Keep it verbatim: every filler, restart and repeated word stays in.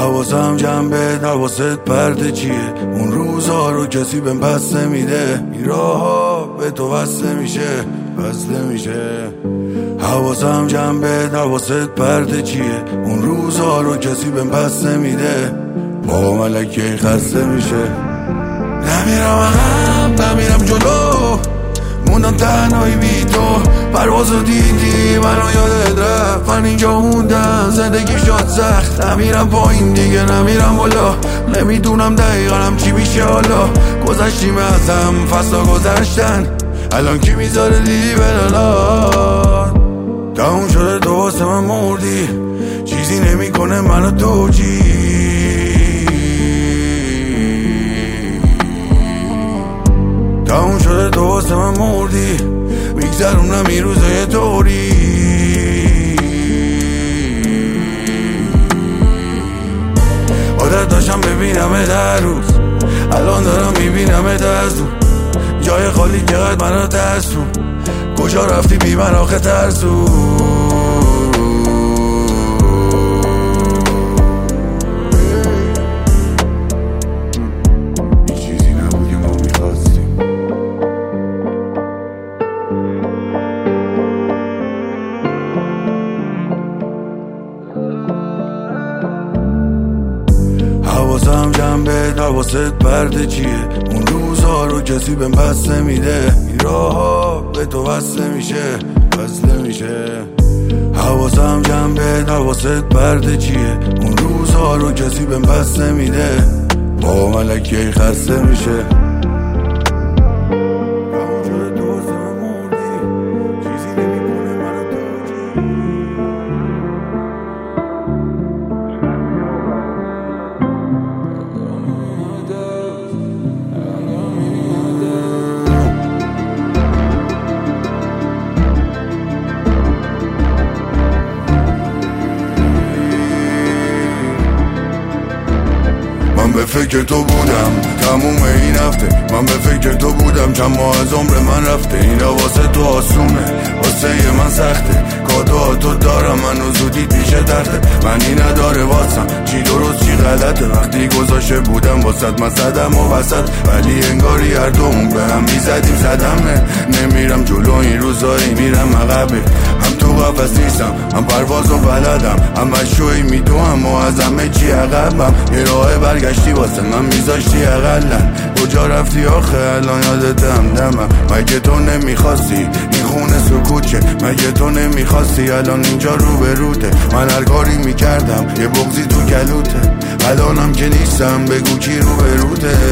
حواسم جنبه حواست پرده چیه؟ اون روزا رو کسی بهم پس نمیده، این راه‌ها به تو وصله میشه وصله میشه. حواسم جنبه حواست پرده چیه؟ اون روزا رو کسی بهم پس نمیده، با ملکه خسته میشه. نمیرم عقب نمیرم جلو، موندم تنهایی بی تو. پروازو دیدی منو یادت رفت، من اینجا موندم زندگی شد سخت. نمیرم پایین دیگه نمیرم بالا، نمیدونم دقیقا هم چی میشه حالا. گذشتیم ازم فصلا گذشتن، الان کی میذاره لیلی بلالات؟ تموم شده تو واسه من مردی، چیزی نمیکنه منو توجی. تموم شده تو واسه من مردی، میگذرونم این روزای طوری. عادت داشتم ببینم در روز، الان دارم میبینم از دور. جای خالی چقدر منو ترسون، کجا رفتی بی من آخه ترسون؟ حواسم جنبه حواست پرده چیه؟ اون روزا رو کسی بهم پس نمیده، این راه‌ها به تو وصله میشه وصله میشه. حواسم جنبه حواست پرده چیه؟ اون روزا رو کسی بهم پس نمیده، با ملکه خسته میشه. من به فکر تو بودم تموم این هفته، من به فکر تو بودم چند ماه از عمر من رفته. این واسه تو آسونه واسه من سخته، کادوها تو دارم منو زودی پیش درده. منی نداره واسم چی درست چی غلطه، وقتی گذاشته بودم واسد من زدم و وسط، ولی انگاری هر دومون به هم میزدیم صدم. نه نمیرم جلو این روزایی میرم عقبه، هم تو قفس نیستم هم پرواز و بلدم، هم مشوی میدوهم و از همه چی عقبم. یه راه برگشتی واسه من میذاشتی اقلن، کجا رفتی آخه الان یادتم دمم؟ مگه تو نمیخواستی این خونه سکوت شه؟ مگه تو نمیخواستی الان اینجا رو به روته؟ من هر کاری میکردم یه بغضی تو گلوته، الانم که نیستم بگو کی رو به روته.